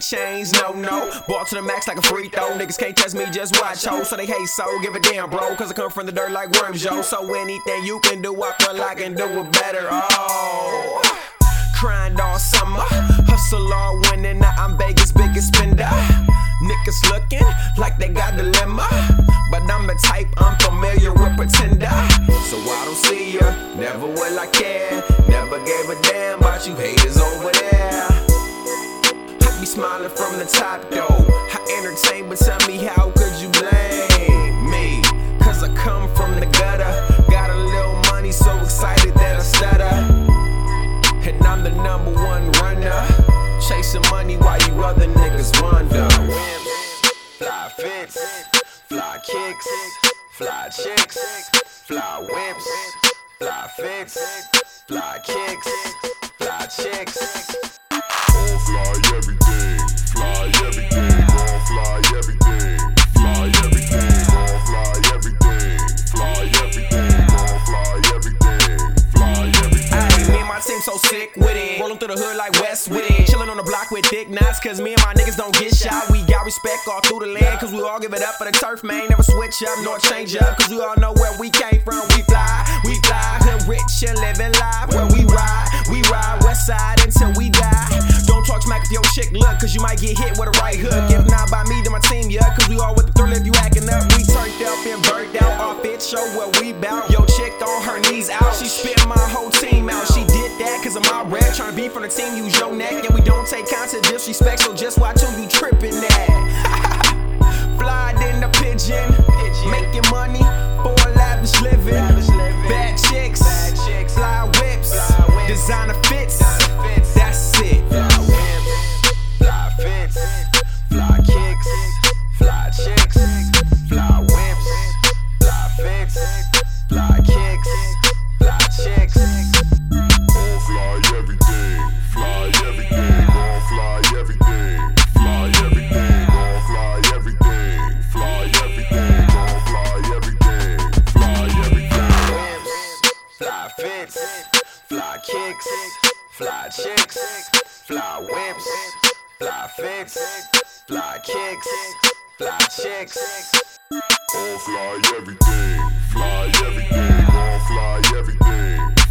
chains, no. Ball to the max like a free throw. Niggas can't test me, just watch ho. So they hate, so give a damn, bro. Cause I come from the dirt like worms, yo. So anything you can do, I feel like I can do it better. Oh, crying all summer, hustle all winter. Now I'm Vegas' biggest spender. Niggas looking like they got dilemma, but I'm the type unfamiliar with pretender. So I don't see ya, never will I care. Never gave a damn about you haters over there. I be smiling from the top though. I entertain, but tell me how could you blame me? Cause I come from the gutter. Got a little money, so excited that I stutter. And I'm the #1 runner, chasing money while you other niggas wonder. Fly fits, fly kicks, fly chicks, fly whips, fly fits, fly kicks, fly chicks. Gon' fly everything, fly everything, gon' fly everything, fly everything, gon' fly everything, fly everything, gon' fly everything, fly everything. Ay, me and my team so sick with it. Rollin' through the hood like West with it. Chillin' on the block with thick knots, cause me and my niggas don't get shot. We got respect all through the land, cause we all give it up for the turf, man. Never switch up, nor change up, cause we all know where we came from. We fly, hood rich and living life. Where we ride west side until we die. Don't talk smack if your chick look, cause you might get hit with a right hook. If not by me, then my team, yeah, cause we all with the thrill if you acting up. We turned up and burnt out, off it, show what we bout. Yo chick on her knees out, she spit my whole team out. She did that cause of my rap, tryna be from the team, use your neck. And we don't take constant disrespect, so just watch who you trippin' at. Fly in the pigeon, making money for a lavish living. Bad chicks, fly whips, designer fits, that's it. Fly fits, fly kicks, fly chicks, fly whips, fly fits, fly kicks, fly chicks. Gon' fly everything, fly everything, gon' fly everything, fly everything, gon' fly everything, fly everything, gon' fly everything, fly everything. Fly fits, fly kicks, fly chicks, fly whips, fly fits, fly kicks, fly chicks. Gon' fly everything, gon' fly everything,